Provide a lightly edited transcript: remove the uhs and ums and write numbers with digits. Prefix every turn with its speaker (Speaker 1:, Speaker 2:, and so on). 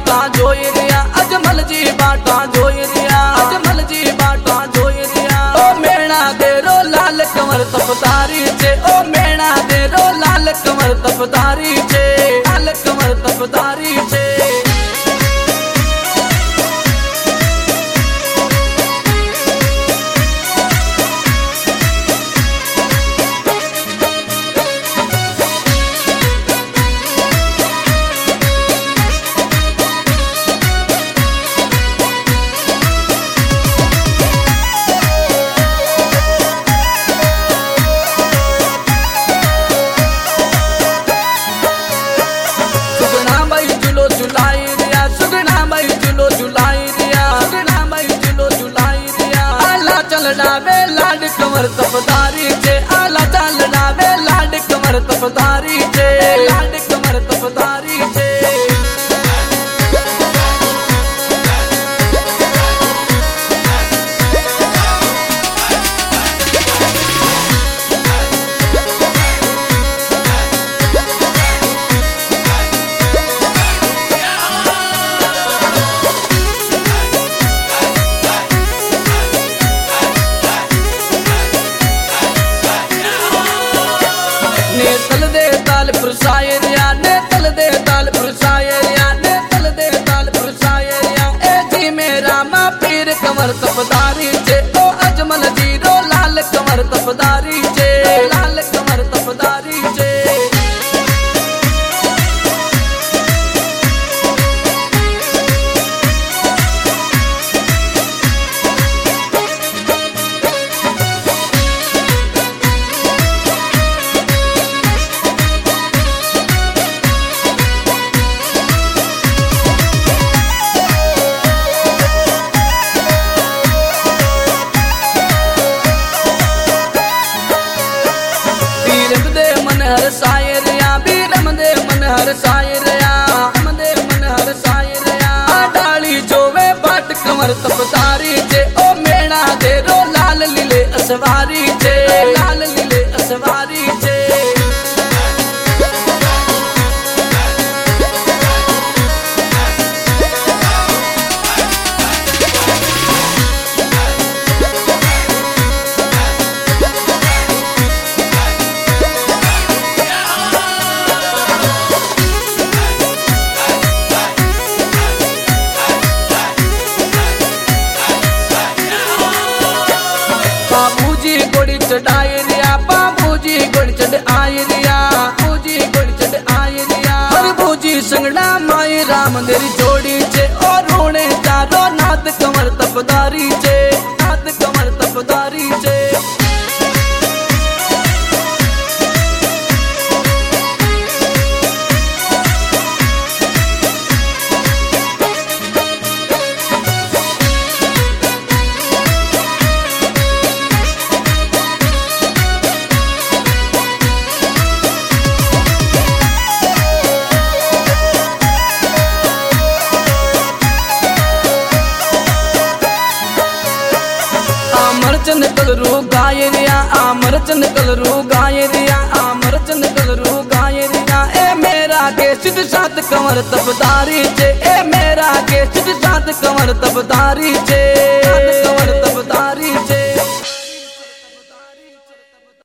Speaker 1: बाटा जोई रिया अजमल जी बाटा जोई रिया अजमल जी बाटा जोई रिया ओ मेणा देरो लाल कमर तपतारी छे ओ मेणा देरो लाल कमर तपतारी छे लाल कमर तपतारी छे डावे लाड कमर तपतारी छे आला चाल डावे लाड कमर तपतारी छे लाड कमर तपतारी छे नेतल दे ताल पुरसायरिया नेतल दे ताल पुरसायरिया नेतल दे ताल पुरसायरिया ए जी मेरा मां पीर कमर तपदारी छे ओ अजमल जी रो लाल कमर तपदारी छे लाल कमर तपदारी छे हर सायरिया बीरम दे मन हर सायरिया हम दे मन हर सायरिया डाली जोवे बाट कमर तपतारी छे ओ मेणा दे रो लाल लीले असवारी छे लाल लीले असवारी छे बाबूजी गोड़ी चढ़ाई रिया बाबूजी गोड़ी चढ़ आई रिया बाबूजी गोड़ी चढ़ आई रिया हर बूजी संगड़ा माई राम तेरी जोड़ी छे और रोने चारो नाद कमर तपदारी छे नाद कमर तपदारी छे चंद कलरू गाय रिया आमर चंद कलरू गाय रिया आमर चंद कलरू गाय रिया ए मेरा के सिद्ध सात कमर तपदारी छे ए मेरा के सिद्ध सात कमर तपदारी छे